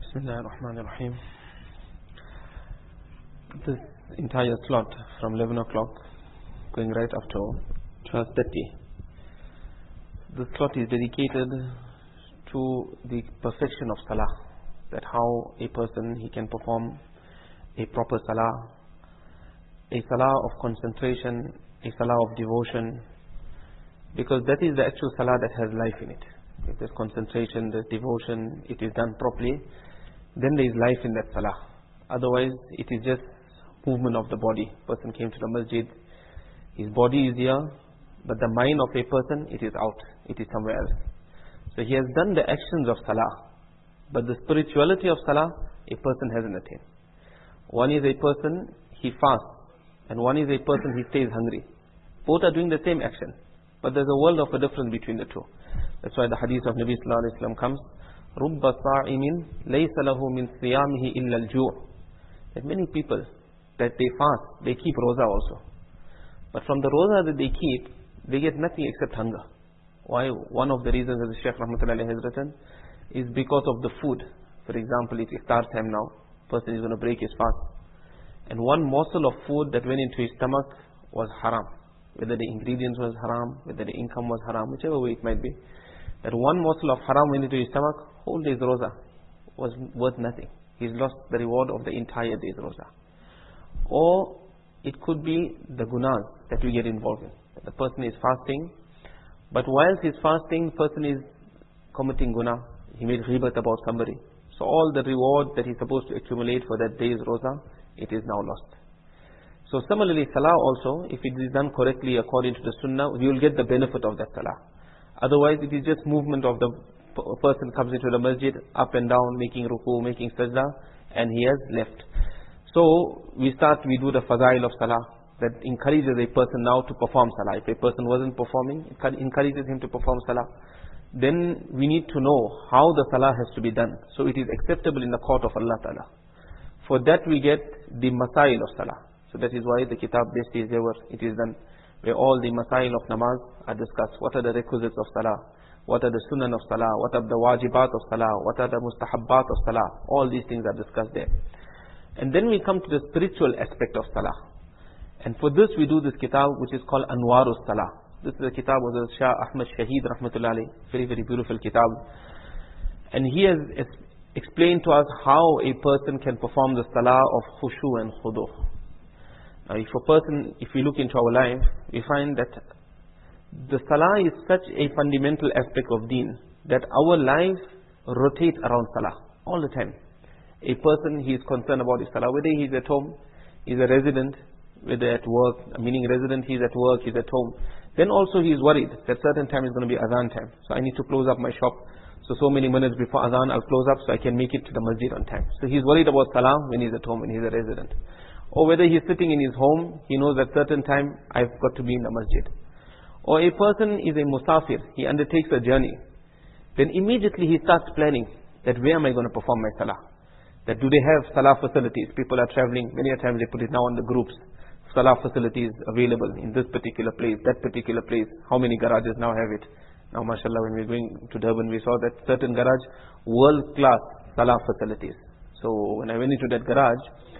Bismillah ar-Rahman ar-Rahim. This entire slot from 11 o'clock going right up to 12:30. This slot is dedicated to the perfection of Salah, that how a person he can perform a proper Salah, a Salah of concentration, a Salah of devotion, because that is the actual Salah that has life in it. If there's concentration, there's devotion, it is done properly, then there is life in that Salah. Otherwise, it is just movement of the body. Person came to the masjid, his body is here, but the mind of a person, it is out, it is somewhere else. So he has done the actions of Salah, but the spirituality of Salah, a person hasn't attained. One is a person, he fasts, and one is a person, he stays hungry. Both are doing the same action, but there's a world of a difference between the two. That's why the hadith of Nabi Sallallahu Alaihi Wasallam comes, رُبَّ صَائِمٍ لَيْسَ لَهُ مِنْ صِيَامِهِ إِلَّا الْجُوعُ. That many people, that they fast, they keep roza also. But from the roza that they keep, they get nothing except hunger. Why? One of the reasons, as the Shaykh Rahmatullahi has written, is because of the food. For example, it's iftar time now, person is going to break his fast. And one morsel of food that went into his stomach was haram. Whether the ingredients was haram, whether the income was haram, whichever way it might be. That one morsel of haram went into his stomach, whole day's roza was worth nothing. He's lost the reward of the entire day's roza. Or it could be the gunas that we get involved in. The person is fasting, but whilst he's fasting, the person is committing guna. He made ghibat about somebody. So all the reward that he's supposed to accumulate for that day's roza, it is now lost. So similarly, Salah also, if it is done correctly according to the Sunnah, we will get the benefit of that Salah. Otherwise, it is just movement of the person comes into the masjid, up and down, making ruku, making sajda, and he has left. So we do the fadail of Salah, that encourages a person now to perform Salah. If a person wasn't performing, it encourages him to perform Salah. Then we need to know how the Salah has to be done, so it is acceptable in the court of Allah Ta'ala. For that we get the masail of Salah. So that is why the kitab basically is there, it is done, where all the masail of namaz are discussed. What are the requisites of Salah? What are the sunan of Salah? What are the wajibat of Salah? What are the mustahabbat of Salah? All these things are discussed there. And then we come to the spiritual aspect of Salah. And for this we do this kitab which is called Anwarus Salah. This is a kitab of the Shah Ahmad Shaheed Rahmatullahi alayhi. Very, very beautiful kitab. And he has explained to us how a person can perform the Salah of khushu and khudu. Now if we look into our life, we find that the Salah is such a fundamental aspect of deen, that our lives rotate around Salah all the time. A person, he is concerned about his Salah, whether he is at home, he is a resident, whether at work, meaning resident, he is at work, he is at home. Then also he is worried that certain time is going to be Adhan time. So I need to close up my shop. So many minutes before Adhan I'll close up so I can make it to the masjid on time. So he is worried about Salah when he is at home, when he is a resident. Or whether he is sitting in his home, he knows that certain time I've got to be in the masjid. Or a person is a musafir, he undertakes a journey. Then immediately he starts planning that where am I going to perform my Salah? That do they have Salah facilities? People are traveling, many a times they put it now on the groups. Salah facilities available in this particular place, that particular place. How many garages now have it? Now mashallah, when we were going to Durban, we saw that certain garage, world-class Salah facilities. So when I went into that garage,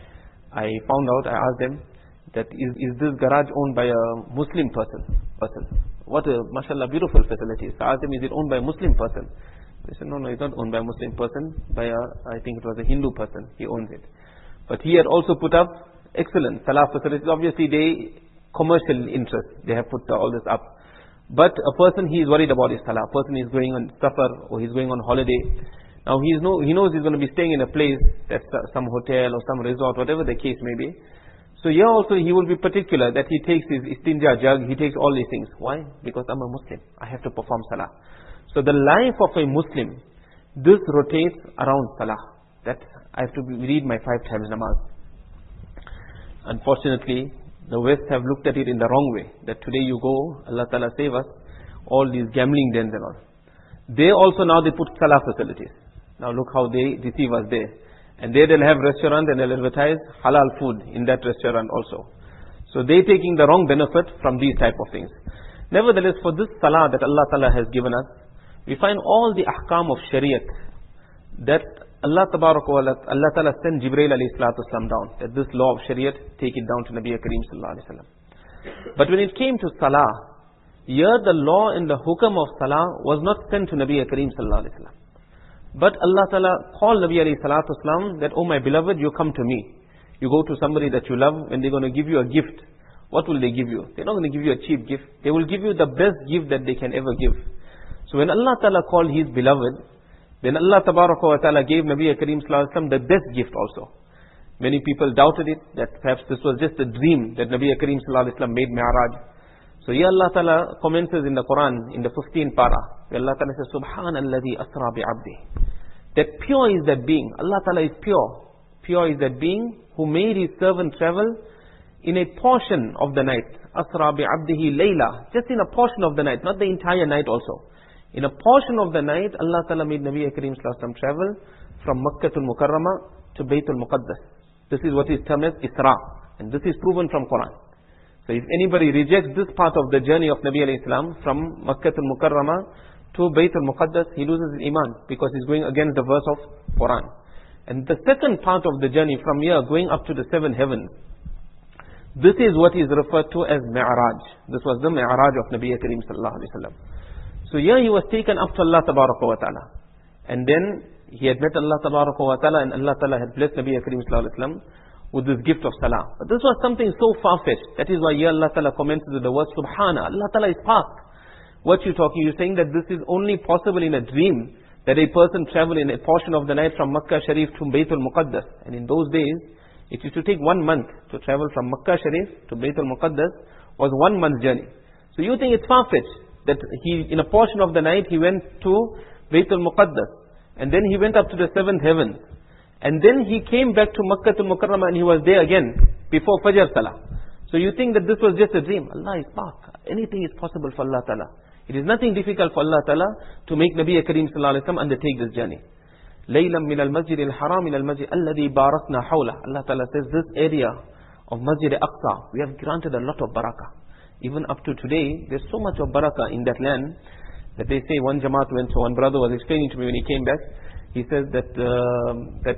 I found out, I asked them, that is this garage owned by a Muslim person? What a mashallah beautiful facility. So I asked them, is it owned by a Muslim person? They said, no, it's not owned by a Muslim person, I think it was a Hindu person, he owns it. But he had also put up excellent Salah facilities. Obviously they commercial interest, they have put all this up. But a person, he is worried about his Salah. A person is going on safar or he's going on holiday. Now he knows he's going to be staying in a place, that's some hotel or some resort, whatever the case may be. So here also he will be particular that he takes his istinja jug, he takes all these things. Why? Because I'm a Muslim, I have to perform Salah. So the life of a Muslim, this rotates around Salah. That I have to read my 5 times namaz. Unfortunately, the West have looked at it in the wrong way. That today you go, Allah Ta'ala save us, all these gambling dens and all. They also now they put Salah facilities. Now look how they deceive us there. And there they'll have restaurants and they'll advertise halal food in that restaurant also. So they're taking the wrong benefit from these type of things. Nevertheless, for this Salah that Allah Ta'ala has given us, we find all the ahkam of Shariat that Allah Ta'ala sent Jibreel alayhi salatu wasalam down, that this law of Shariat, take it down to Nabi Kareem sallallahu alayhi wasallam. But when it came to Salah, here the law and the hukam of Salah was not sent to Nabi Kareem sallallahu alayhi wasallam. But Allah Ta'ala called Nabi alayhi salatu wasalam that, oh my beloved, you come to me. You go to somebody that you love and they're going to give you a gift. What will they give you? They're not going to give you a cheap gift. They will give you the best gift that they can ever give. So when Allah Ta'ala called His beloved, then Allah Ta'ala gave Nabi Kareem sallallahu alayhi wasallam the best gift also. Many people doubted it, that perhaps this was just a dream that Nabi Kareem sallallahu alayhi wasallam made Mi'raj. So here Allah Ta'ala commences in the Quran, in the 15th para, where Allah Ta'ala says, Subhanalladhi asra bi'abdi. That pure is that being. Allah Ta'ala is pure. Pure is that being who made His servant travel in a portion of the night. Asra bi'abdihi layla. Just in a portion of the night, not the entire night also. In a portion of the night, Allah Ta'ala made Nabi Kareem sallallahu alayhi wasallam travel from Makkatul Mukarramah to Baytul Muqaddas. This is what is termed as Isra. And this is proven from Quran. So if anybody rejects this part of the journey of Nabi alayhi salam from Makkatul Mukarramah to Baytul Muqaddas, he loses his iman because he's going against the verse of Quran. And the second part of the journey from here going up to the 7 heavens, this is what is referred to as Mi'raj. This was the Mi'raj of Nabi Kareem sallallahu alayhi wasallam. So here he was taken up to Allah Tabaraka wa Ta'ala. And then he had met Allah Tabaraka wa Ta'ala, and Allah Ta'ala had blessed Nabi Kareem sallallahu alayhi wasallam with this gift of Salah. But this was something so far-fetched. That is why here Allah Ta'ala comments with the word Subhana. Allah Ta'ala is past. What you talking? You're saying that this is only possible in a dream, that a person travel in a portion of the night from Makkah Sharif to Baytul Muqaddas. And in those days, it used to take 1 month to travel from Makkah Sharif to Baytul Muqaddas, was 1 month's journey. So you think it's far-fetched that he, in a portion of the night, he went to Baytul Muqaddas, and then he went up to the 7th heaven, and then he came back to Makkatul Mukarramah and he was there again before Fajr Salah. So you think that this was just a dream? Allah is Pak. Anything is possible for Allah Ta'ala. It is nothing difficult for Allah Ta'ala to make Nabi Kareem sallallahu alayhi wasallam undertake this journey. Laylam min al-masjid al-haram min al-masjid alladhi barakna hawla. Allah Ta'ala says this area of Masjid Aqsa, we have granted a lot of barakah. Even up to today, there's so much of barakah in that land that they say one Jamaat went, so one brother was explaining to me when he came back, he says that that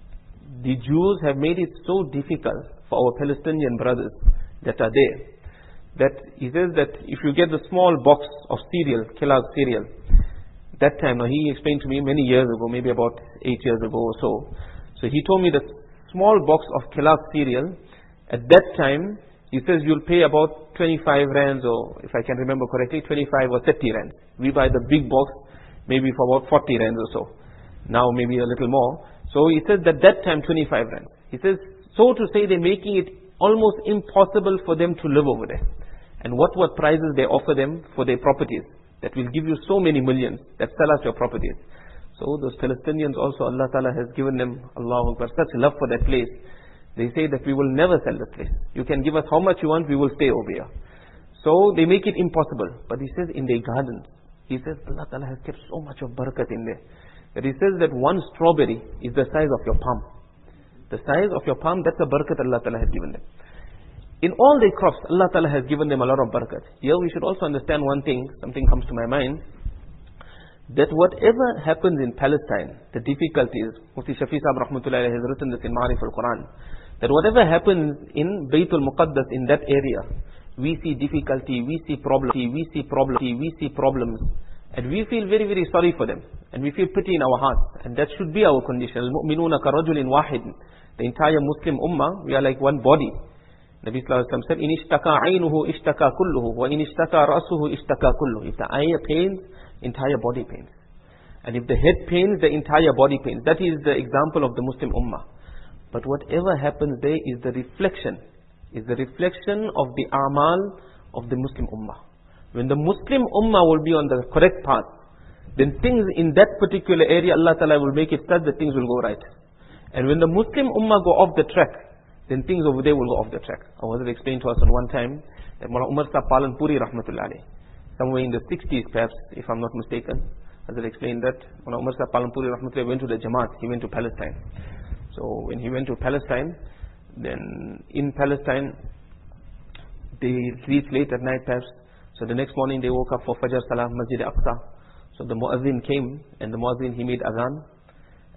the Jews have made it so difficult for our Palestinian brothers that are there, that he says that if you get the small box of cereal, Kellogg's cereal, that time, now he explained to me many years ago, maybe about 8 years ago or so. So he told me that small box of Kellogg's cereal, at that time, he says you'll pay about 25 rands, or if I can remember correctly, 25 or 30 rands. We buy the big box maybe for about 40 rands or so. Now maybe a little more. So he says that time 25 rands. He says, so to say, they're making it almost impossible for them to live over there. And what prices they offer them for their properties, that will give you so many millions, that sell us your properties. So those Palestinians also, Allah Ta'ala has given them, Allahu Akbar, such love for that place. They say that we will never sell the place. You can give us how much you want, we will stay over here. So they make it impossible. But he says in their gardens, he says Allah Ta'ala has kept so much of barakat in there, that he says that one strawberry is the size of your palm. The size of your palm, that's the barakat Allah Ta'ala has given them. In all their crops, Allah Ta'ala has given them a lot of barakat. Here we should also understand one thing, something comes to my mind, that whatever happens in Palestine, the difficulties, Mufti Shafi Sahib Rahmatullahi has written this in Ma'arif al-Quran, that whatever happens in Baytul Muqaddas, in that area, we see difficulty, we see problems, and we feel very, very sorry for them, and we feel pity in our hearts, and that should be our condition. Al-mu'minuna karajulin wahid. The entire Muslim ummah, we are like one body. Nabi Sallallahu Alaihi Wasallam said, "In ishtaka aynuhu ishtaka kulluhu, wa in ishtaka ra'suhu ishtaka kulluhu." If the eye pains, entire body pains, and if the head pains, the entire body pains. That is the example of the Muslim ummah. But whatever happens there is the reflection of the amal of the Muslim ummah. When the Muslim ummah will be on the correct path, then things in that particular area, Allah Ta'ala will make it such that things will go right. And when the Muslim ummah go off the track, then things over there will go off the track. I was explained to us on one time that Mullah Umar Sahib Palanpuri Rahmatullah alayhi, somewhere in the 60s perhaps, if I'm not mistaken, Hazrat explained that Mullah Umar Sahib Palanpuri Rahmatullah went to the Jamaat, he went to Palestine. So when he went to Palestine, then in Palestine, they reached late at night perhaps. So the next morning they woke up for Fajr Salah, Masjid Aqsa. So the Muazzin came, and the Muazzin, he made Azan.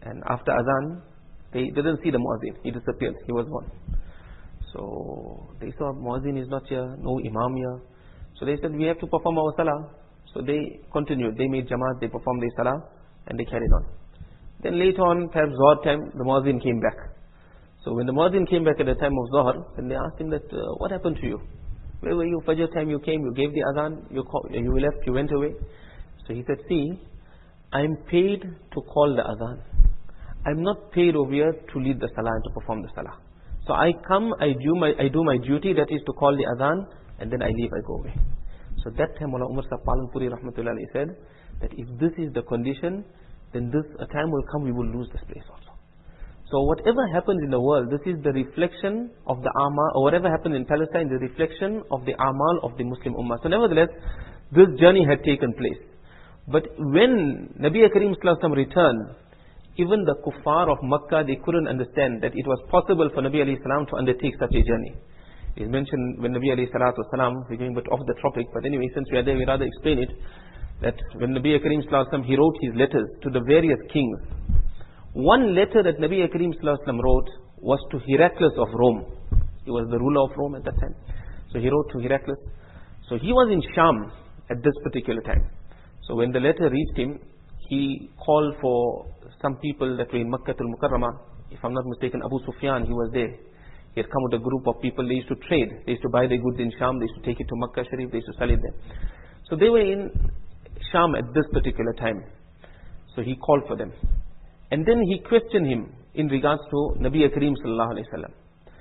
And after Adhan, they didn't see the Muazzin. He disappeared. He was gone. So they saw Muazzin is not here, no Imam here. So they said, we have to perform our Salah. So they continued. They made Jamaat, they performed their Salah, and they carried on. Then later on, perhaps Zohar time, the Muazzin came back. So when the Muazzin came back at the time of Zohar, then they asked him that, what happened to you? Where were you? Fajr time you came, you gave the Adhan, you left, you went away. So he said, see, I'm paid to call the Adhan. I'm not paid over here to lead the Salah and to perform the Salah. So I come, I do my duty, that is to call the Adhan, and then I leave, I go away. So that time Mullah Umar Sahib Palanpuri Rahmatullah said that if this is the condition, then a time will come we will lose this place also. So whatever happens in the world, this is the reflection of the Amal, or whatever happened in Palestine, the reflection of the Amal of the Muslim Ummah. So nevertheless, this journey had taken place. But when Nabi Kareem Sallallahu Alaihi Wasallam returned, even the kuffar of Makkah, they couldn't understand that it was possible for Nabi Alayhi Salam to undertake such a journey. It's mentioned when Nabi Alayhi Salatu Wasalam, we're going a bit off the topic, but anyway, since we are there, we rather explain it, that when Nabi Kareem Sallallahu Alaihi Wasallam, he wrote his letters to the various kings. One letter that Nabi Kareem Sallallahu Alaihi Wasallam wrote was to Heraclius of Rome. He was the ruler of Rome at that time. So he wrote to Heraclius. So he was in Sham at this particular time. So when the letter reached him, he called for some people that were in Makkah al-Mukarramah. If I'm not mistaken, Abu Sufyan, he was there. He had come with a group of people. They used to trade. They used to buy their goods in Sham. They used to take it to Makkah Sharif. They used to sell it there. So they were in Sham at this particular time. So he called for them. And then he questioned him in regards to Nabi Kareem Sallallahu Alaihi Wasallam.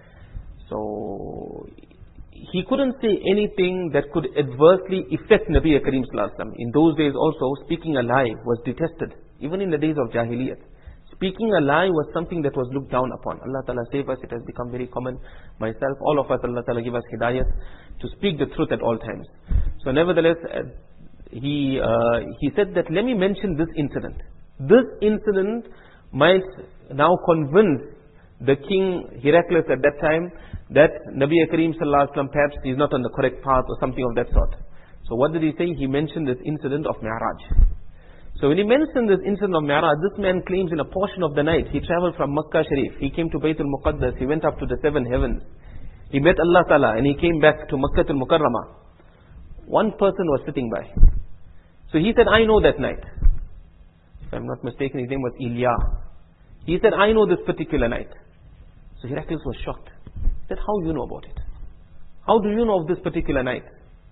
So he couldn't say anything that could adversely affect Nabi Kareem Sallallahu Alaihi Wasallam. In those days also, speaking a lie was detested. Even in the days of Jahiliyyah. Speaking a lie was something that was looked down upon. Allah Ta'ala save us, it has become very common. Myself, all of us, Allah Ta'ala give us hidayat to speak the truth at all times. So nevertheless, he said that, let me mention this incident. This incident might now convince the king Heraclius at that time that Nabi Kareem Sallallahu Alaihi Wasallam perhaps is not on the correct path or something of that sort. So what did he say? He mentioned this incident of Mi'raj. So when he mentioned this incident of Mi'raj, this man claims in a portion of the night, he traveled from Makkah Sharif, he came to Baytul Muqaddas, he went up to the 7 heavens, he met Allah Ta'ala and he came back to Makkah al-Mukarramah. One person was sitting by. So he said, I know that night. If I'm not mistaken, his name was Ilya. He said, I know this particular night. So Heraclius was shocked. He said, how do you know about it? How do you know of this particular night?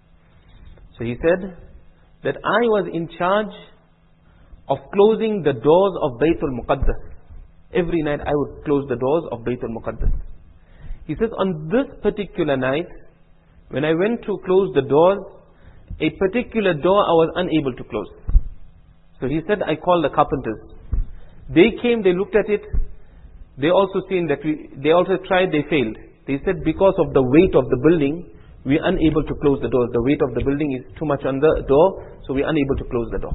So he said that I was in charge of closing the doors of Baytul Muqaddas. Every night I would close the doors of Baytul Muqaddas. He says, on this particular night, when I went to close the doors, a particular door I was unable to close. So he said, I called the carpenters. They came, they looked at it. They also seen that they also tried, they failed. They said, because of the weight of the building, we are unable to close the doors. The weight of the building is too much on the door, so we are unable to close the door.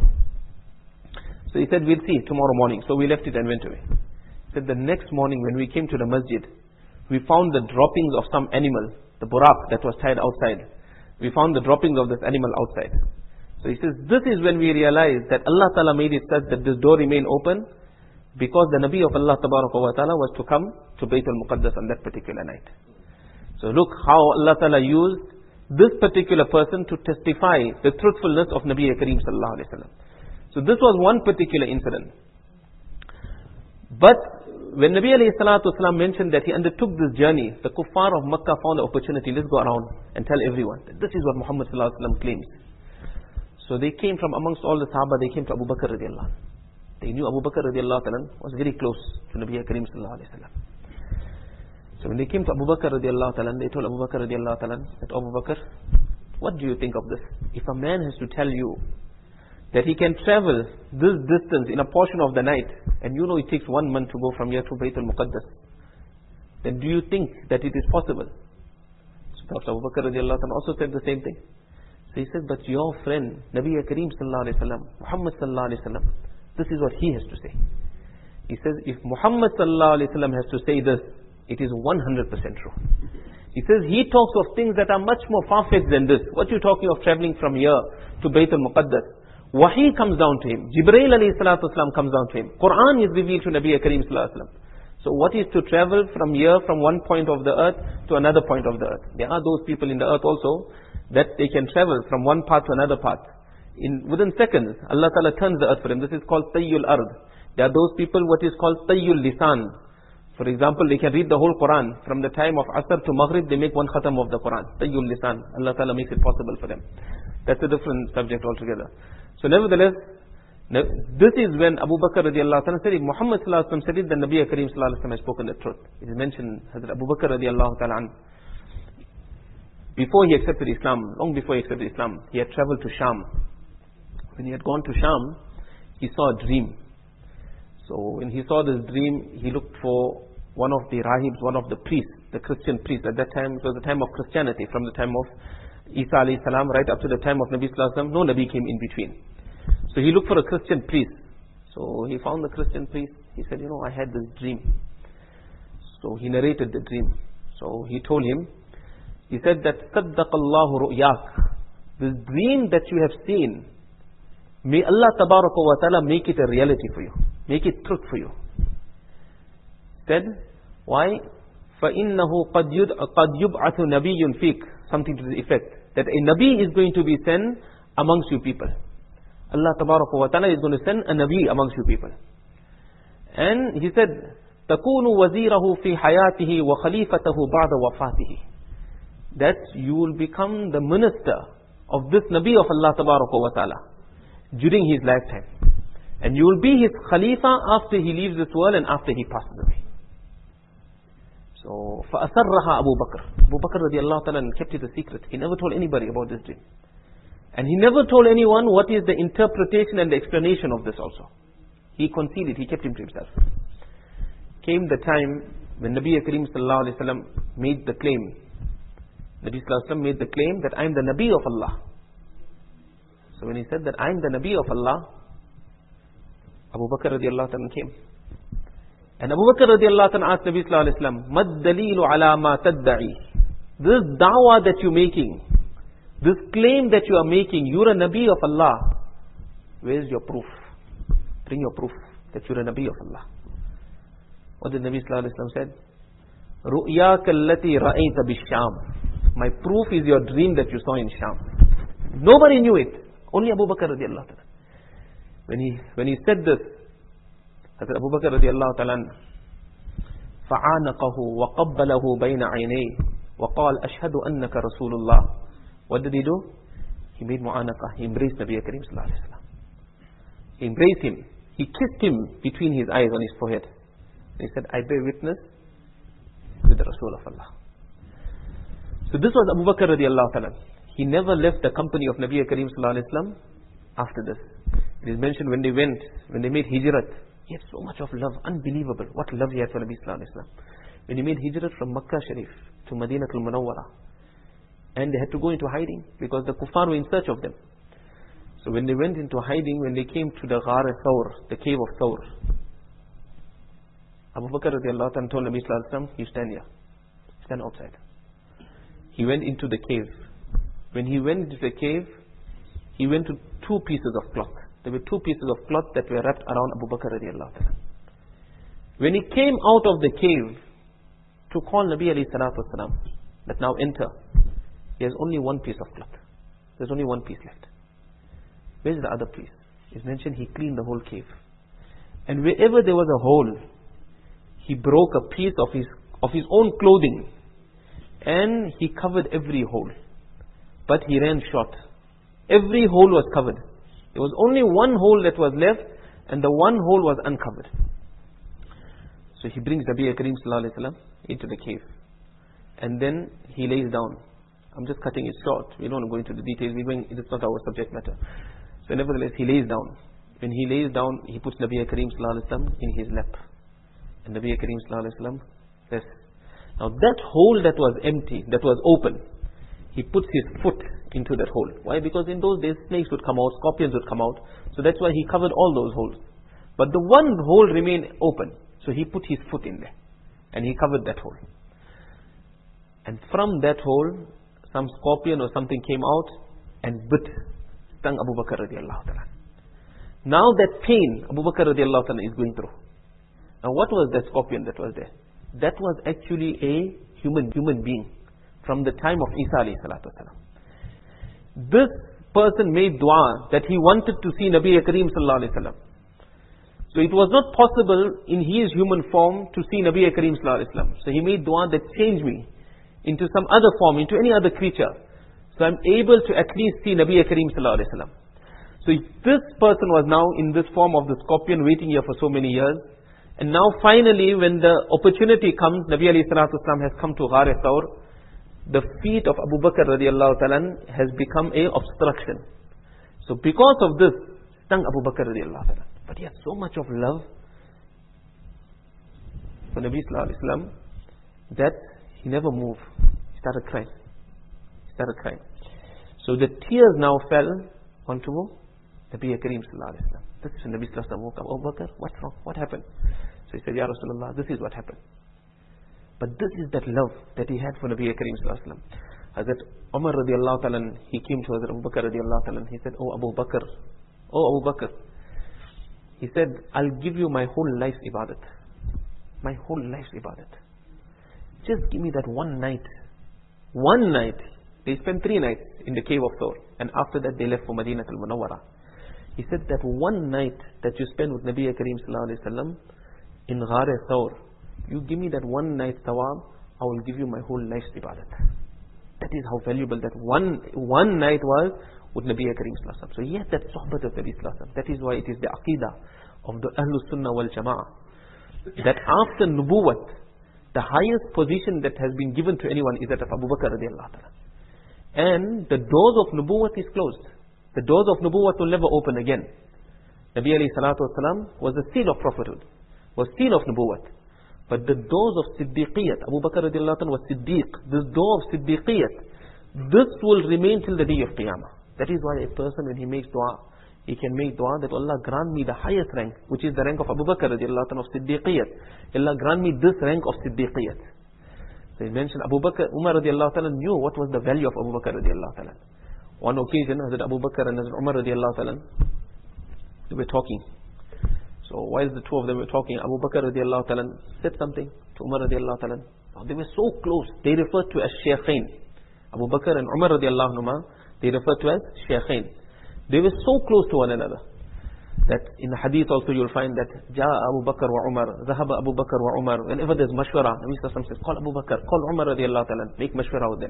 So he said, we'll see tomorrow morning. So we left it and went away. He said, the next morning when we came to the masjid, we found the droppings of some animal, the buraq that was tied outside. We found the droppings of this animal outside. So he says, this is when we realized that Allah Ta'ala made it such that this door remained open because the Nabi of Allah Ta'ala was to come to Baytul Muqaddas on that particular night. So look how Allah Ta'ala used this particular person to testify the truthfulness of Nabi Kareem Sallallahu Alaihi Wasallam. So this was one particular incident. But when Nabi Alayhi Salatu Wasalam mentioned that he undertook this journey, the kuffar of Makkah found the opportunity, let's go around and tell everyone that this is what Muhammad Sallallahu Alaihi Wasallam claims. So they came from amongst all the Sahaba, they came to Abu Bakr radiallahu. They knew Abu Bakr radiallahu was very close to Nabi Kareem Sallallahu Alaihi Wasallam. So when they came to Abu Bakr radiallahu, they told Abu Bakr radiallahu that, Abu Bakr, what do you think of this? If a man has to tell you that he can travel this distance in a portion of the night, and you know it takes 1 month to go from here to Baytul Muqaddas, then do you think that it is possible? So Prophet Abu Bakr radiallahu also said the same thing. So he said, but your friend, Nabi Kareem Sallallahu Alaihi Wasallam, Muhammad Sallallahu Alaihi Wasallam, this is what he has to say. He says, if Muhammad Sallallahu Alaihi Wasallam has to say this, it is 100% true. He says, he talks of things that are much more far-fetched than this. What are you talking of traveling from here to Baytul Muqaddas? Wahi comes down to him. Jibreel alayhi salatu wasalam comes down to him. Quran is revealed to Nabi Kareem sallallahu alayhi wa sallam. So what is to travel from here, from one point of the earth to another point of the earth? There are those people in the earth also that they can travel from one part to another part. Within seconds, Allah Ta'ala turns the earth for them. This is called Tayyul Ard. There are those people what is called Tayyul Lisan. For example, they can read the whole Quran. From the time of Asr to Maghrib, they make one khatam of the Quran. Tayyul Lisan. Allah Ta'ala makes it possible for them. That's a different subject altogether. So nevertheless, this is when Abu Bakr radiallahu ta'ala said, if Muhammad sallallahu alayhi wa sallam said it, then Nabi Kareem sallallahu alayhi wa sallam has spoken the truth. It is mentioned, Hazrat Abu Bakr radiallahu ta'ala, before he accepted Islam, long before he accepted Islam, he had traveled to Sham. When he had gone to Sham, he saw a dream. So when he saw this dream, he looked for one of the rahibs, one of the priests, the Christian priests. At that time, it was the time of Christianity, from the time of Isa alayhi salam, right up to the time of Nabi sallallahu alayhi wa sallam. No Nabi came in between. So he looked for a Christian priest. So he found the Christian priest. He said, I had this dream. So he narrated the dream. So he told him, he said that, صَدَّقَ اللَّهُ رُؤْيَاكَ. This dream that you have seen, may Allah tabaraka wa ta'ala make it a reality for you. Make it truth for you. Said, why? فَإِنَّهُ قَدْ يُبْعَثُ نَبِيٌّ فِيكَ. Something to the effect that a Nabi is going to be sent amongst you people. Allah tabaraka wa ta'ala is going to send a Nabi amongst you people. And he said, تَكُونُ وَزِيرَهُ فِي حَيَاتِهِ وَخَلِيفَتَهُ بَعْدَ وَفَاتِهِ. That you will become the minister of this Nabi of Allah tabaraka wa ta'ala during his lifetime. And you will be his Khalifa after he leaves this world and after he passes away. So, فَأَسَرَّهَا Abu Bakr. Abu Bakr radiallahu ta'ala kept it a secret. He never told anybody about this dream. And he never told anyone what is the interpretation and the explanation of this also. He concealed it, he kept it to himself. Came the time when Nabi Kareem sallallahu alayhi wa sallam made the claim. Nabi sallallahu alayhi wa sallam made the claim that I am the Nabi of Allah. So when he said that I am the Nabi of Allah, Abu Bakr radiallahu ta'ala came. And Abu Bakr radiallahu ta'ala asked Nabi sallallahu alayhi wa sallam, مَا الدَّلِيلُ عَلَى مَا تَدَّعِي. This da'wah that you're making, this claim that you are making, you're a Nabi of Allah. Where is your proof? Bring your proof that you're a Nabi of Allah. What did Nabi sallallahu alayhi wa sallam said? رُؤْيَاكَ الَّتِي رَأَيْتَ بِالشَّامِ. My proof is your dream that you saw in Sham. Nobody knew it. Only Abu Bakr radiallahu ta'ala. When he said this, Abu Bakr radiallahu ta'ala فَعَانَقَهُ وَقَبَّلَهُ بَيْنَ عَيْنَيْهِ وَقَالَ أَشْهَدُ أَنَّكَ رَسُولُ اللَّهِ. What did he do? He made mu'anaqah. He embraced Nabi Kareem sallallahu alayhi wa sallam. He embraced him. He kissed him between his eyes on his forehead. And he said, I bear witness with the Rasul of Allah. So this was Abu Bakr radiallahu ta'ala. He never left the company of Nabi Kareem sallallahu alayhi wa sallam after this. It is mentioned when they made hijrat, he had so much of love, unbelievable. What love he had for Nabi sallallahu alayhi wa sallam. When he made hijrat from Makkah Sharif to Madinatul Munawwara, and they had to go into hiding because the kuffar were in search of them. So when they went into hiding, when they came to the Ghar Thawr, the cave of Thawr, Abu Bakr radiallahu ta'ala told Nabi sallallahu alayhi wa sallam, you stand here, stand outside. He went into the cave. When he went into the cave, he went to two pieces of cloth. There were two pieces of cloth that were wrapped around Abu Bakr radiallahu ta'ala. When he came out of the cave to call Nabi alayhi salatu wasalam, that now enter, he has only one piece of cloth. There's only one piece left. Where's the other piece? It's mentioned he cleaned the whole cave. And wherever there was a hole, he broke a piece of his own clothing. And he covered every hole. But he ran short. Every hole was covered. There was only one hole that was left, and the one hole was uncovered. So he brings Nabi Kareem sallallahu alayhi wa sallam into the cave. And then he lays down. I'm just cutting it short. We don't want to go into the details. It's not our subject matter. So nevertheless, he lays down. When he lays down, he puts Nabi Kareem sallallahu alayhi wa sallam in his lap. And Nabi Kareem sallallahu alayhi wa sallam says, now that hole that was empty, that was open, he puts his foot into that hole. Why? Because in those days, snakes would come out, scorpions would come out. So that's why he covered all those holes. But the one hole remained open. So he put his foot in there. And he covered that hole. And from that hole, some scorpion or something came out and stung Abu Bakr radiallahu ta'ala. Now that pain Abu Bakr radiallahu anhu is going through. Now what was that scorpion that was there? That was actually a human being from the time of Isa alayhi salatu wasalam. This person made dua that he wanted to see Nabi Kareem sallallahu alayhi wasallam. So it was not possible in his human form to see Nabi Kareem sallallahu alayhi wasallam. So he made dua that changed me into some other form, into any other creature. So I'm able to at least see Nabi Kareem sallallahu alayhi wasallam. So this person was now in this form of the scorpion waiting here for so many years. And now finally when the opportunity comes, Nabi alayhi salatu wasalam has come to Ghar Thawr. The feet of Abu Bakr radiallahu ta'ala has become a obstruction. So because of this, stung Abu Bakr radiallahu ta'ala. But he had so much of love for Nabi sallallahu alayhi wasallam that he never moved. He started crying. So the tears now fell onto Nabi Kareem sallallahu alayhi wasallam. This is when Nabi sallallahu alayhi wasallam woke up. Abu Bakr, what's wrong? What happened? So he said, Ya Rasulullah, this is what happened. But this is that love that he had for Nabi Kareem sallallahu alayhi wasallam. Hazrat Umar radiallahu ta'ala, he came to Hazrat Abu Bakr radiallahu ta'ala, he said, Oh Abu Bakr, he said, I'll give you my whole life's ibadat. My whole life's ibadat. Just give me that one night. One night. They spent 3 nights in the cave of Thawr. And after that they left for Madinah al-Munawwara. He said that one night that you spend with Nabi Kareem sallallahu alayhi wasallam in Ghar Thawr, you give me that one night thawab, I will give you my whole life's ibadat. That is how valuable that one night was with Nabi Kareem sallallahu alayhi wasallam. So he had that sohbat of Nabi sallallahu alayhi wasallam. That is why it is the aqidah of the Ahlul Sunnah wal Jama'ah, that after Nubuwwat, the highest position that has been given to anyone is that of Abu Bakr radiallahu ta'ala. And the doors of Nubuwwat is closed. The doors of Nubuwwat will never open again. Nabi alayhi salatu wasalam was the seal of prophethood, was seal of Nubuwwat. But the doors of Siddiqiyat, Abu Bakr radiallahu anhu was Siddiq. This door of Siddiqiyat, this will remain till the day of Qiyamah. That is why a person, when he makes dua, he can make dua that Allah grant me the highest rank, which is the rank of Abu Bakr radiallahu anhu of Siddiqiyat. Allah grant me this rank of Siddiqiyat. So he mentioned Abu Bakr, Umar radiallahu ta'ala knew what was the value of Abu Bakr radiallahu ta'ala. One occasion, Hazrat Abu Bakr and Hazrat Umar radiallahu ta'ala, they were talking. So while the two of them were talking, Abu Bakr radiallahu ta'ala said something to Umar radiallahu ta'ala. Now they were so close, they referred to as Shaykhain. Abu Bakr and Umar radiallahu anhuma, they referred to as Shaykhain. They were so close to one another that in the hadith also you'll find that Ja'a Abu Bakr wa Umar, Zahaba Abu Bakr wa Umar. Whenever there's mashwara, Nabi Sallallahu Alaihi Wasallam says, call Abu Bakr, call Umar radiallahu ta'ala, make mashwara with them.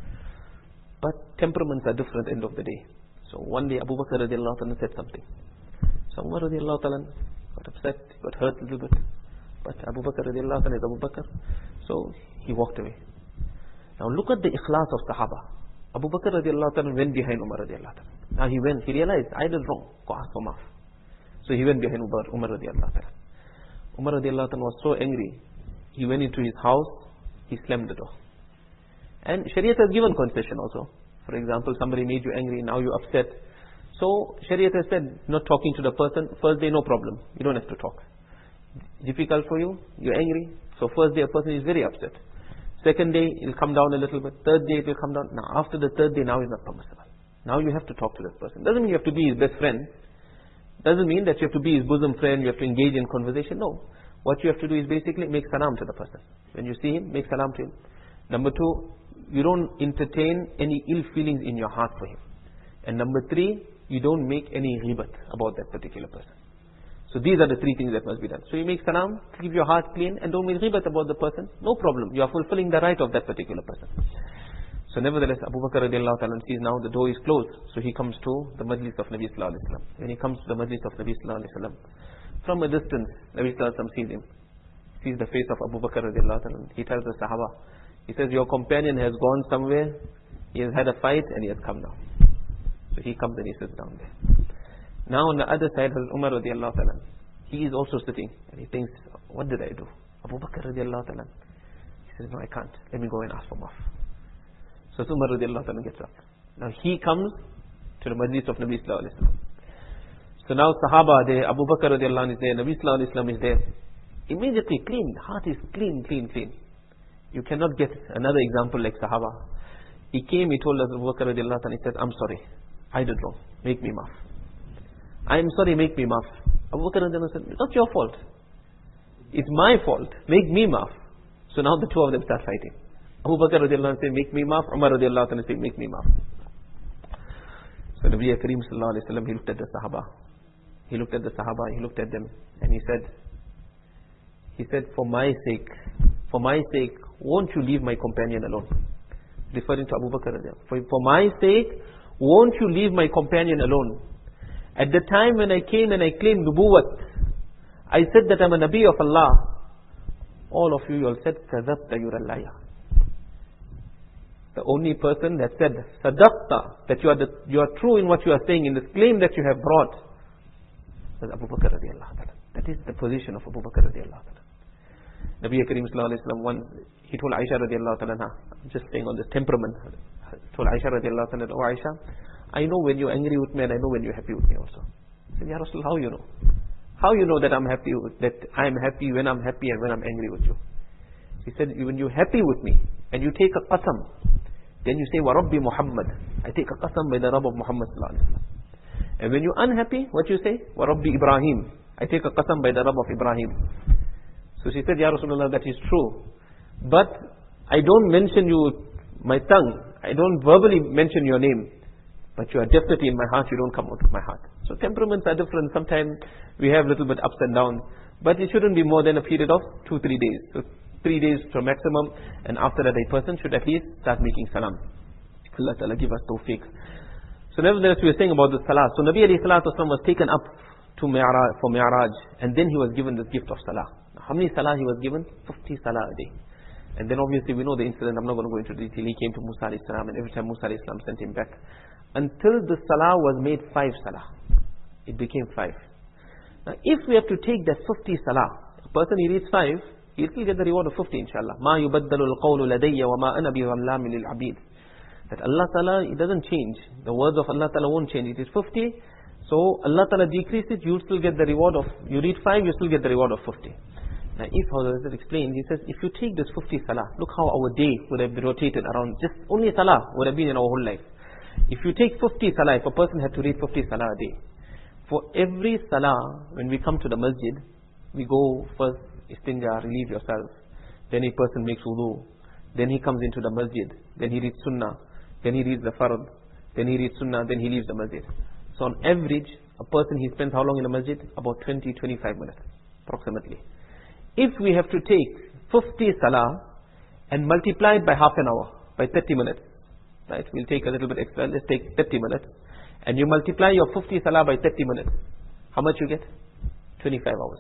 But temperaments are different end of the day. So one day Abu Bakr radiallahu ta'ala said something. So Umar radiallahu ta'ala got upset, got hurt a little bit. But Abu Bakr radiallahu ta'ala is Abu Bakr. So he walked away. Now look at the ikhlas of Sahaba. Abu Bakr radiallahu ta'ala went behind Umar radiallahu ta'ala. Now he realized, I did wrong, go ask for maaf. So he went behind Umar radiallahu ta'ala. Umar radiallahu ta'ala was so angry, he went into his house, he slammed the door. And Shariat has given concession also. For example, somebody made you angry, now you're upset. So Shariat has said, not talking to the person, first day no problem, you don't have to talk. Difficult for you, you're angry, so first day a person is very upset. Second day it will come down a little bit, third day it will come down. Now after the third day, now is not permissible. Now you have to talk to that person. Doesn't mean you have to be his best friend. Doesn't mean that you have to be his bosom friend, you have to engage in conversation. No. What you have to do is basically make salam to the person. When you see him, make salam to him. Number 2, you don't entertain any ill feelings in your heart for him. And number 3, you don't make any ghibat about that particular person. So these are the 3 things that must be done. So you make salam, keep your heart clean, and don't make ghibat about the person. No problem. You are fulfilling the right of that particular person. So nevertheless, Abu Bakr radiallahu ta'ala sees now the door is closed. So he comes to the majlis of Nabi sallallahu alaihi wasallam. When he comes to the majlis of Nabi sallallahu alaihi wasallam, from a distance, Nabi sallallahu alaihi wasallam sees him. Sees the face of Abu Bakr radiallahu ta'ala. He tells the Sahaba, he says, your companion has gone somewhere, he has had a fight and he has come now. So he comes and he sits down there. Now on the other side, Umar radiallahu ta'ala, he is also sitting and he thinks, what did I do? Abu Bakr radiallahu ta'ala, he says, no, I can't. Let me go and ask for maaf. So Umar radiallahu ta'ala gets up. Now he comes to the majlis of Nabi sallallahu alaihi wasallam. So now Sahaba there, Abu Bakr radiallahu anhu is there, Nabi sallallahu alaihi wasallam is there. Immediately clean, heart is clean. You cannot get another example like Sahaba. He came, he told us Abu Bakr radiallahu anhu, he said, I'm sorry, I did wrong, make me maaf. I am sorry, make me maaf. Abu Bakr radiallahu said, it's not your fault. It's my fault. Make me maaf. So now the two of them start fighting. Abu Bakr radiallahu said, make me maaf. Umar radiallahu said, make me maaf. So Nabi Kareem sallallahu alayhi wa sallam, he looked at the Sahaba. He looked at the Sahaba, he looked at them, and he said, for my sake, won't you leave my companion alone? Referring to Abu Bakr radiallahu. For my sake, won't you leave my companion alone? At the time when I came and I claimed nubuwwat, I said that I'm a Nabi of Allah. All of you all said, Kadhabta, you're a liar. The only person that said, Sadaqta, that you are true in what you are saying, in this claim that you have brought, was Abu Bakr radiallahu ta'ala. That is the position of Abu Bakr radiallahu ta'ala. Nabi Kareem sallallahu alayhi wa sallam, once, he told Aisha radiallahu ta'ala, I'm just saying on this temperament, told Aisha radiallahu ta'ala, oh Aisha, I know when you're angry with me and I know when you're happy with me also. He said, Ya Rasul, how you know? How you know that I'm happy when I'm happy and when I'm angry with you? He said, when you're happy with me and you take a qasam, then you say, Wa Rabbi Muhammad. I take a qasam by the Rabb of Muhammad sallallahu alayhi wa sallam. And when you're unhappy, what you say? Wa Rabbi Ibrahim. I take a qasam by the Rabb of Ibrahim. So she said, Ya Rasulullah, that is true. But I don't mention you with my tongue. I don't verbally mention your name. But you are definitely in my heart, you don't come out of my heart. So temperaments are different. Sometimes we have little bit ups and downs. But it shouldn't be more than a period of 2-3 days. So 3 days to a maximum. And after that a person should at least start making salam. Allah Ta'ala give us tawfiq. So nevertheless we were saying about the salah. So Nabi alayhi salatu wasalam was taken up to for Mi'raj. And then he was given this gift of salah. Now, how many salah he was given? 50 salah a day. And then obviously we know the incident. I'm not going to go into detail. He came to Musa alayhi salam, and every time Musa alayhi salam sent him back, until the salah was made 5 salah. It became 5. Now if we have to take that 50 salah, a person he reads 5, he'll still get the reward of 50 inshallah. مَا يُبَدَّلُ الْقَوْلُ لَدَيَّ وَمَا أَنَا بِظَلَّامٍ لِلْعَبِيدِ. That Allah Ta'ala, it doesn't change. The words of Allah Ta'ala won't change. It is 50. So Allah Ta'ala decrease it, you'll still get the reward of, you read 5, you still get the reward of 50. Now if, how does it explain? He says, if you take this 50 salah, look how our day would have been rotated around, just only salah would have been in our whole life. If you take 50 salah, if a person had to read 50 salah a day, for every salah, when we come to the masjid, we go first, istinja, relieve yourself. Then a person makes wudu. Then he comes into the masjid. Then he reads sunnah. Then he reads the fard. Then he reads sunnah. Then he leaves the masjid. So on average, a person, he spends how long in the masjid? About 20-25 minutes, approximately. If we have to take 50 salah and multiply it by half an hour, by 30 minutes, right? We'll take a little bit extra. Let's take 30 minutes. And you multiply your 50 salah by 30 minutes. How much you get? 25 hours.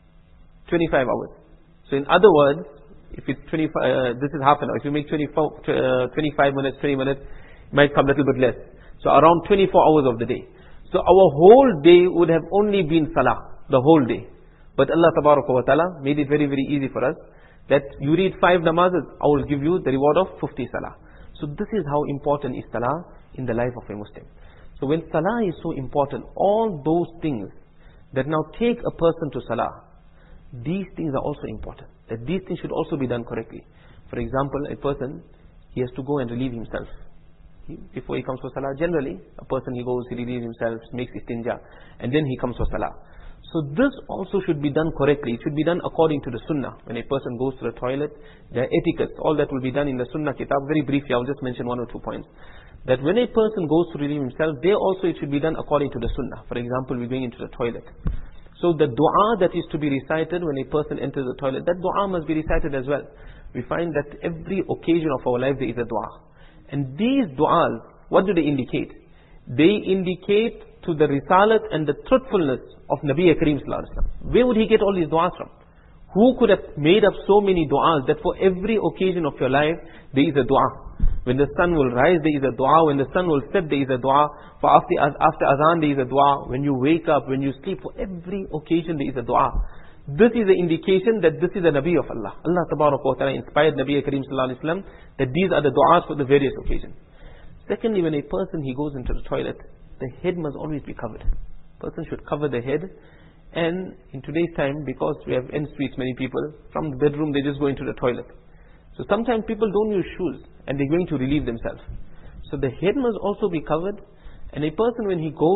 25 hours. So in other words, if it's 25, this is half an hour. If you make 25 minutes, 20 minutes, it might come a little bit less. So around 24 hours of the day. So our whole day would have only been salah. The whole day. But Allah Ta'ala made it very, very easy for us. That you read 5 namazes, I will give you the reward of 50 salah. So this is how important is salah in the life of a Muslim. So when salah is so important, all those things that now take a person to salah, these things are also important. That these things should also be done correctly. For example, a person, he has to go and relieve himself. Before he comes for salah, generally, a person, he goes, he relieves himself, makes istinja, and then he comes for salah. So this also should be done correctly. It should be done according to the sunnah. When a person goes to the toilet, there are etiquettes. All that will be done in the sunnah kitab. Very briefly, I'll just mention 1 or 2 points. That when a person goes to relieve himself, there also it should be done according to the sunnah. For example, we're going into the toilet. So the dua that is to be recited when a person enters the toilet, that dua must be recited as well. We find that every occasion of our life there is a dua. And these du'as, what do they indicate? They indicate to the risalat and the truthfulness of Nabi Kareem sallallahu alaihi wasallam. Where would he get all these du'as from? Who could have made up so many du'as that for every occasion of your life, there is a dua? When the sun will rise, there is a dua. When the sun will set, there is a dua. For after azan, there is a dua. When you wake up, when you sleep, for every occasion, there is a dua. This is an indication that this is a Nabi of Allah. Allah Ta'ala inspired Nabi Kareem sallallahu alaihi wasallam that these are the du'as for the various occasions. Secondly, when a person, he goes into the toilet, the head must always be covered. Person should cover the head. And in today's time, because we have en suites, many people, from the bedroom, they just go into the toilet. So sometimes people don't use shoes and they're going to relieve themselves. So the head must also be covered. And a person, when he goes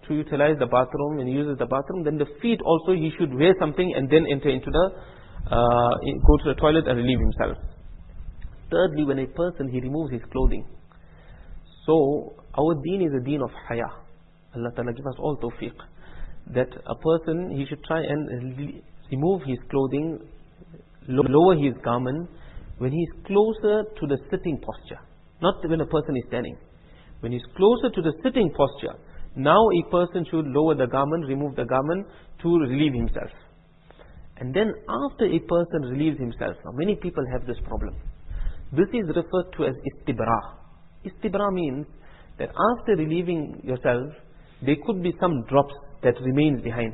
to utilize the bathroom and he uses the bathroom, then the feet also he should wear something and then enter into the, go to the toilet and relieve himself. Thirdly, when a person, he removes his clothing. So, our deen is a deen of haya. Allah Ta'ala give us all tawfiq. That a person, he should try and remove his clothing, lower his garment, when he is closer to the sitting posture. Not when a person is standing. When he is closer to the sitting posture, now a person should lower the garment, remove the garment to relieve himself. And then after a person relieves himself, now many people have this problem. This is referred to as istibra. Istibra means that after relieving yourself, there could be some drops that remains behind.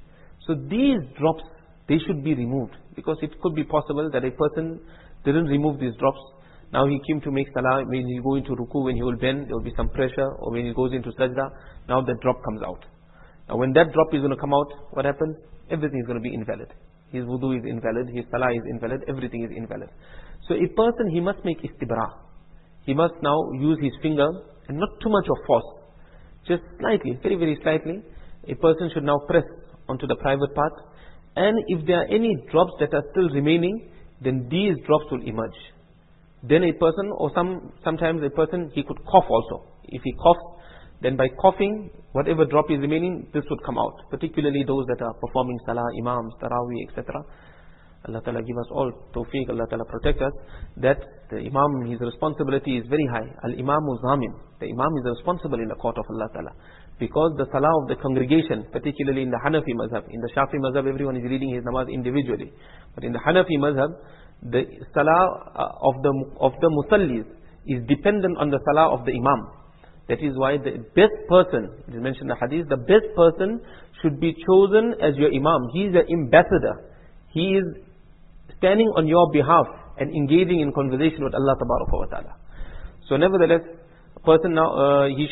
So these drops, they should be removed, because it could be possible that a person didn't remove these drops. Now he came to make salah, when he go into ruku, when he will bend, there will be some pressure, or when he goes into sajda, now the drop comes out. Now when that drop is going to come out, what happens? Everything is going to be invalid. His wudu is invalid, his salah is invalid, everything is invalid. So a person, he must make istibra. He must now use his finger, and not too much of force. Just slightly, very very slightly, a person should now press onto the private part. And if there are any drops that are still remaining, then these drops will emerge. Then a person, or sometimes a person, he could cough also. If he coughs, then by coughing, whatever drop is remaining, this would come out. Particularly those that are performing salah, imams, tarawih, etc. Allah Ta'ala give us all tawfiq, Allah Ta'ala protect us, that the imam, his responsibility is very high. Al-imamu zamin. The imam is responsible in the court of Allah Ta'ala. Because the salah of the congregation, particularly in the Hanafi mazhab, in the Shafi mazhab, everyone is reading his namaz individually. But in the Hanafi mazhab, the salah of the musallis is dependent on the salah of the imam. That is why the best person, it is mentioned in the hadith, the best person should be chosen as your imam. He is the ambassador. He is standing on your behalf and engaging in conversation with Allah Ta'ala. So nevertheless, a person now, he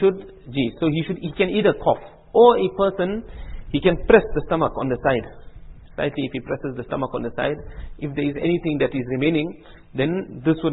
can either cough, or a person, he can press the stomach on the side. Slightly, if he presses the stomach on the side, if there is anything that is remaining, then these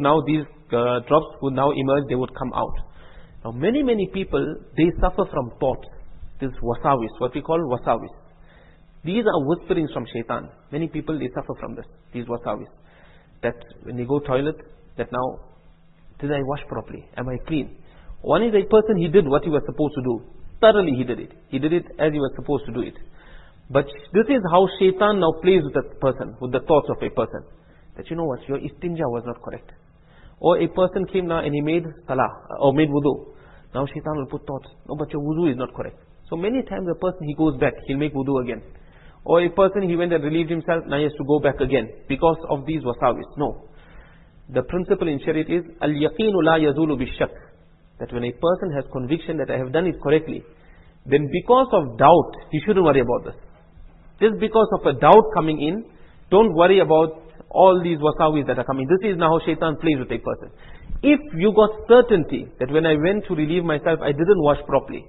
drops would now emerge, they would come out. Now many people, they suffer from thoughts, this wasawis, what we call wasawis. These are whisperings from shaitan. Many people, they suffer from this, these wasawis. That when they go toilet, that now, did I wash properly? Am I clean? One is a person, he did what he was supposed to do. Thoroughly he did it. He did it as he was supposed to do it. But this is how shaitan now plays with a person, with the thoughts of a person. That you know what, your istinja was not correct. Or a person came now and he made salah, or made wudu. Now shaitan will put thoughts, no, but your wudu is not correct. So many times a person, he goes back, he'll make wudu again. Or a person, he went and relieved himself, now he has to go back again, because of these wasawis. No. The principle in Shariat is, al-yaqeenu la yazulu bi-shak. That when a person has conviction that I have done it correctly, then because of doubt, he shouldn't worry about this. Just because of a doubt coming in, don't worry about all these wasawis that are coming. This is now how shaitan plays with a person. If you got certainty that when I went to relieve myself, I didn't wash properly,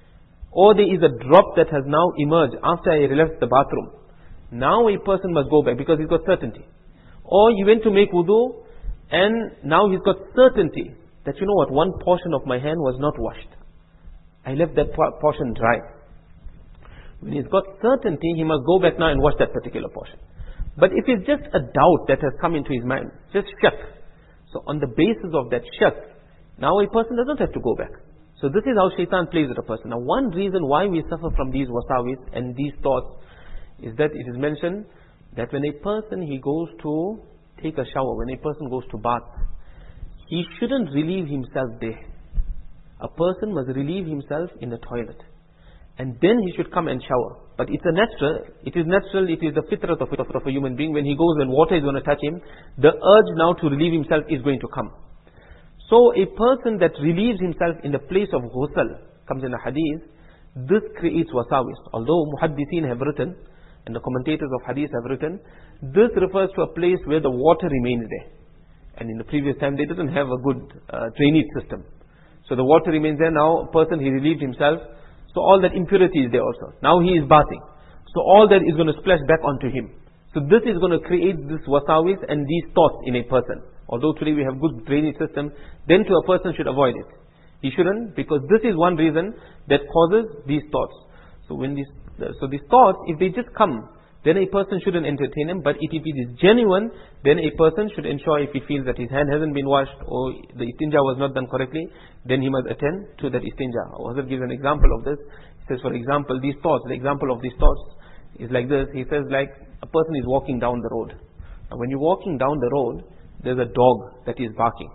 or there is a drop that has now emerged after I left the bathroom, now a person must go back because he's got certainty. Or he went to make wudu, and now he's got certainty that you know what, one portion of my hand was not washed. I left that portion dry. When he's got certainty, he must go back now and wash that particular portion. But if it's just a doubt that has come into his mind, just shak. So on the basis of that shak, now a person doesn't have to go back. So this is how shaitan plays with a person. Now one reason why we suffer from these wasawis and these thoughts is that it is mentioned that when a person, he goes to take a shower, when a person goes to bath, he shouldn't relieve himself there. A person must relieve himself in the toilet. And then he should come and shower. But it is natural, it is the fitrat of a human being. When he goes, when water is going to touch him, the urge now to relieve himself is going to come. So a person that relieves himself in the place of ghusl, comes in the hadith, this creates wasawis. Although muhaddithin have written, and the commentators of hadith have written, this refers to a place where the water remains there. And in the previous time, they didn't have a good drainage system. So the water remains there. Now a person, he relieved himself. So all that impurity is there also. Now he is bathing. So all that is going to splash back onto him. So this is going to create this wasawis and these thoughts in a person. Although today we have good drainage system, then to a person should avoid it. He shouldn't, because this is one reason that causes these thoughts. So these thoughts, if they just come, then a person shouldn't entertain them. But if it is genuine, then a person should ensure, if he feels that his hand hasn't been washed or the istinja was not done correctly, then he must attend to that istinja. Hazrat gives an example of this. He says, for example, these thoughts, the example of these thoughts is like this. He says, like a person is walking down the road. Now when you're walking down the road, there's a dog that is barking.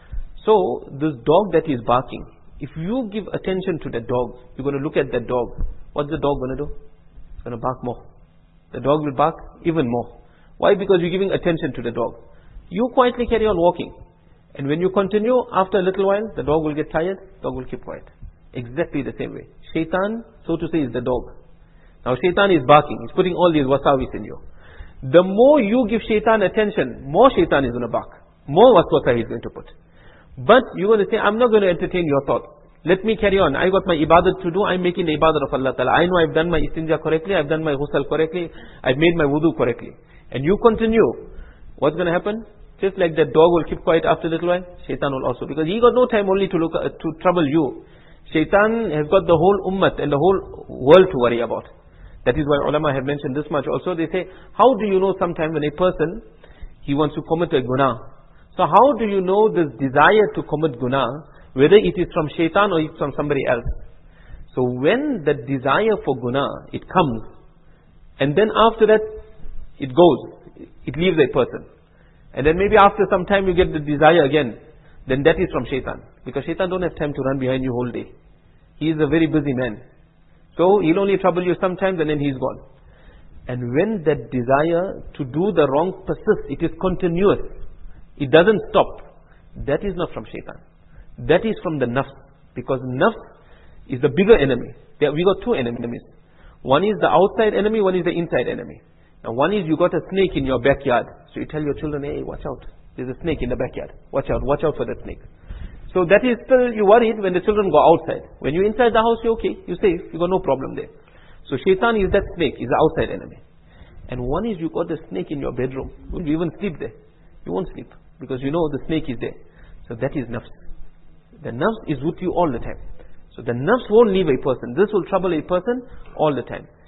So this dog that is barking, if you give attention to the dog, you're going to look at that dog. What's the dog going to do? It's going to bark more. The dog will bark even more. Why? Because you're giving attention to the dog. You quietly carry on walking. And when you continue, after a little while, the dog will get tired, the dog will keep quiet. Exactly the same way. Shaitan, so to say, is the dog. Now shaitan is barking. He's putting all these wasawis in you. The more you give shaitan attention, more shaitan is going to bark. More waswasa he's going to put. But you're going to say, I'm not going to entertain your thought. Let me carry on. I got my ibadat to do. I'm making the ibadat of Allah Ta'ala. I know I've done my istinja correctly. I've done my ghusl correctly. I've made my wudu correctly. And you continue. What's going to happen? Just like that dog will keep quiet after a little while, shaitan will also. Because he got no time only to trouble you. Shaitan has got the whole ummah and the whole world to worry about. That is why ulama have mentioned this much also. They say, how do you know sometime when a person, he wants to commit a guna? So how do you know this desire to commit guna, whether it is from shaitan or it's from somebody else? So when the desire for guna, it comes, and then after that, it goes, it leaves a person. And then maybe after some time you get the desire again, then that is from shaitan. Because shaitan don't have time to run behind you whole day. He is a very busy man. So he'll only trouble you sometimes and then he's gone. And when that desire to do the wrong persists, it is continuous, it doesn't stop, that is not from shaitan. That is from the nafs. Because nafs is the bigger enemy. We got two enemies. One is the outside enemy, one is the inside enemy. Now one is you got a snake in your backyard. So you tell your children, hey, watch out. There's a snake in the backyard. Watch out for that snake. So that is still, you worried when the children go outside. When you're inside the house, you're okay. You're safe. You got no problem there. So shaitan is that snake, is the outside enemy. And one is you got the snake in your bedroom. Will you even sleep there? You won't sleep. Because you know the snake is there. So that is nafs. The nafs is with you all the time. So the nafs won't leave a person. This will trouble a person all the time.